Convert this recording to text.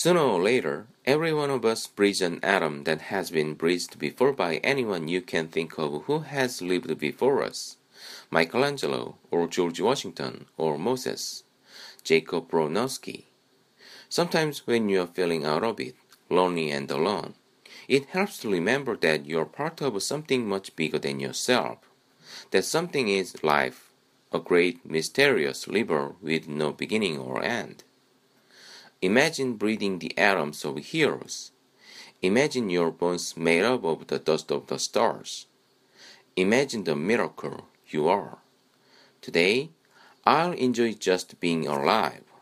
Sooner or later, every one of us breathes an atom that has been breathed before by anyone you can think of who has lived before us. Michelangelo, or George Washington, or Moses, Jacob Bronowski. Sometimes when you are feeling out of it, lonely and alone, it helps to remember that you are part of something much bigger than yourself. That something is life, a great mysterious river with no beginning or end. Imagine breathing the atoms of heroes. Imagine your bones made up of the dust of the stars. Imagine the miracle you are. Today, I'll enjoy just being alive.